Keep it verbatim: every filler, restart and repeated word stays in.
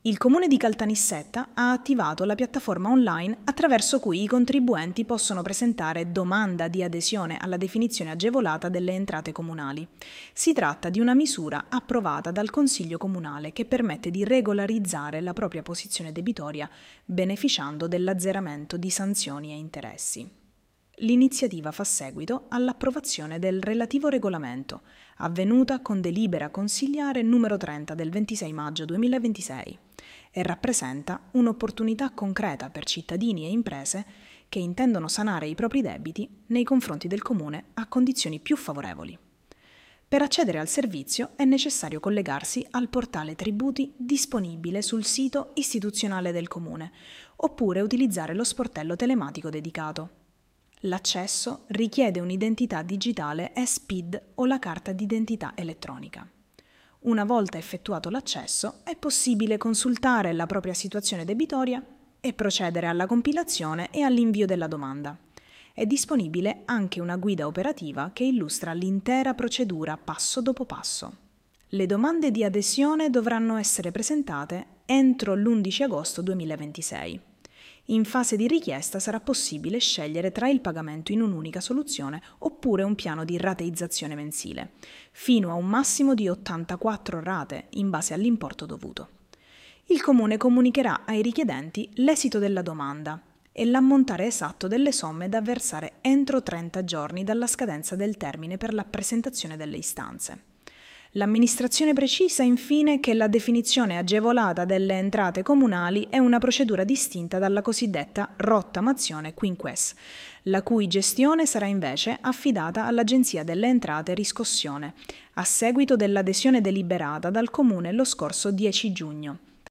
Il Comune di Caltanissetta ha attivato la piattaforma online attraverso cui i contribuenti possono presentare domanda di adesione alla definizione agevolata delle entrate comunali. Si tratta di una misura approvata dal Consiglio Comunale che permette di regolarizzare la propria posizione debitoria beneficiando dell'azzeramento di sanzioni e interessi. L'iniziativa fa seguito all'approvazione del relativo regolamento, avvenuta con delibera consigliare numero trenta del ventisei maggio duemilaventisei, e rappresenta un'opportunità concreta per cittadini e imprese che intendono sanare i propri debiti nei confronti del Comune a condizioni più favorevoli. Per accedere al servizio è necessario collegarsi al portale tributi disponibile sul sito istituzionale del Comune, oppure utilizzare lo sportello telematico dedicato. L'accesso richiede un'identità digitale e S P I D o la carta d'identità elettronica. Una volta effettuato l'accesso, è possibile consultare la propria situazione debitoria e procedere alla compilazione e all'invio della domanda. È disponibile anche una guida operativa che illustra l'intera procedura passo dopo passo. Le domande di adesione dovranno essere presentate entro l'undici agosto duemilaventisei. In fase di richiesta sarà possibile scegliere tra il pagamento in un'unica soluzione oppure un piano di rateizzazione mensile, fino a un massimo di ottantaquattro rate in base all'importo dovuto. Il Comune comunicherà ai richiedenti l'esito della domanda e l'ammontare esatto delle somme da versare entro trenta giorni dalla scadenza del termine per la presentazione delle istanze. L'amministrazione precisa infine che la definizione agevolata delle entrate comunali è una procedura distinta dalla cosiddetta rottamazione quinques, la cui gestione sarà invece affidata all'Agenzia delle Entrate Riscossione, a seguito dell'adesione deliberata dal Comune lo scorso dieci giugno.